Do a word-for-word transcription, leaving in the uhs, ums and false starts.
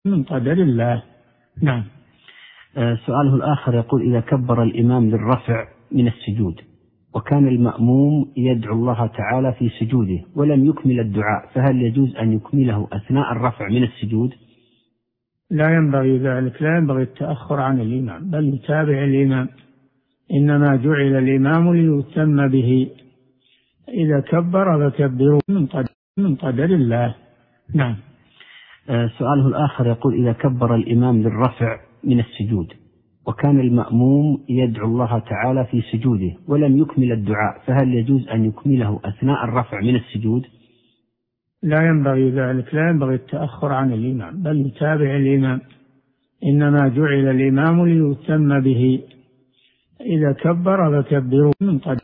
من قدر الله. نعم. سؤاله الآخر يقول: إذا كبر الإمام للرفع من السجود وكان المأموم يدعو الله تعالى في سجوده ولم يكمل الدعاء، فهل يجوز أن يكمله أثناء الرفع من السجود؟ لا ينبغي ذلك، لا ينبغي التأخر عن الإمام، بل يتابع الإمام، إنما جعل الإمام ليتم به، إذا كبر فكبروا من قدر الله. نعم. سؤاله الآخر يقول: إذا كبر الإمام للرفع من السجود وكان المأموم يدعو الله تعالى في سجوده ولم يكمل الدعاء، فهل يجوز أن يكمله أثناء الرفع من السجود؟ لا ينبغي ذلك، لا ينبغي التأخر عن الإمام، بل يتابع الإمام، إنما جعل الإمام ليتم به، إذا كبر فكبروا من قدر